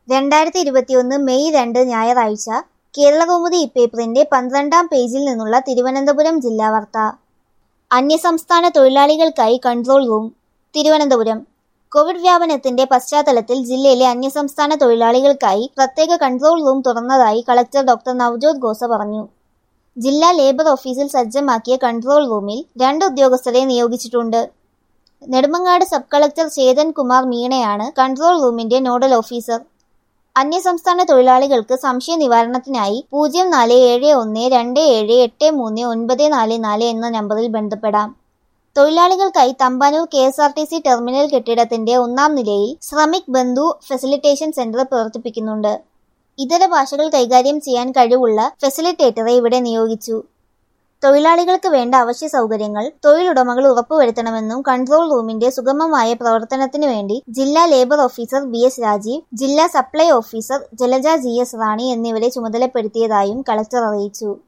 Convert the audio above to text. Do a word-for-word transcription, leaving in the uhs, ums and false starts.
രണ്ടായിരത്തി ഇരുപത്തിയൊന്ന് മെയ് രണ്ട് ഞായറാഴ്ച കേരളകൗമുദി ഇപ്പേപ്പറിന്റെ പന്ത്രണ്ടാം പേജിൽ നിന്നുള്ള തിരുവനന്തപുരം ജില്ലാ വാർത്ത. അന്യസംസ്ഥാന തൊഴിലാളികൾക്കായി കൺട്രോൾ റൂം. തിരുവനന്തപുരം. കോവിഡ് വ്യാപനത്തിന്റെ പശ്ചാത്തലത്തിൽ ജില്ലയിലെ അന്യസംസ്ഥാന തൊഴിലാളികൾക്കായി പ്രത്യേക കൺട്രോൾ റൂം തുറന്നതായി കളക്ടർ ഡോക്ടർ നവ്ജോത് ഖോസ പറഞ്ഞു. ജില്ലാ ലേബർ ഓഫീസിൽ സജ്ജമാക്കിയ കൺട്രോൾ റൂമിൽ രണ്ട് ഉദ്യോഗസ്ഥരെ നിയോഗിച്ചിട്ടുണ്ട്. നെടുമങ്ങാട് സബ് കളക്ടർ ചേതൻ കുമാർ മീണയാണ് കൺട്രോൾ റൂമിന്റെ നോഡൽ ഓഫീസർ. അന്യസംസ്ഥാന തൊഴിലാളികൾക്ക് സംശയ നിവാരണത്തിനായി പൂജ്യം നാല് ഏഴ് ഒന്ന് രണ്ട് ഏഴ് എട്ട് മൂന്ന് ഒൻപത് നാല് നാല് എന്ന നമ്പറിൽ ബന്ധപ്പെടാം. തൊഴിലാളികൾക്കായി Thampanoor K S R T C terminal കെട്ടിടത്തിന്റെ ഒന്നാം നിലയിൽ ശ്രമിക് ബന്ധു ഫെസിലിറ്റേഷൻ സെന്റർ പ്രവർത്തിപ്പിക്കുന്നുണ്ട്. ഇതര ഭാഷകൾ കൈകാര്യം ചെയ്യാൻ കഴിവുള്ള ഫെസിലിറ്റേറ്ററെ ഇവിടെ നിയോഗിച്ചു. തൊഴിലാളികൾക്ക് വേണ്ട അവശ്യ സൗകര്യങ്ങൾ തൊഴിലുടമകൾ ഉറപ്പുവരുത്തണമെന്നും കൺട്രോൾ റൂമിന്റെ സുഗമമായ പ്രവർത്തനത്തിനു വേണ്ടി ജില്ലാ labour officer B S Rajeev, ജില്ലാ supply officer Jalaja G S Rani എന്നിവരെ ചുമതലപ്പെടുത്തിയതായും കളക്ടർ അറിയിച്ചു.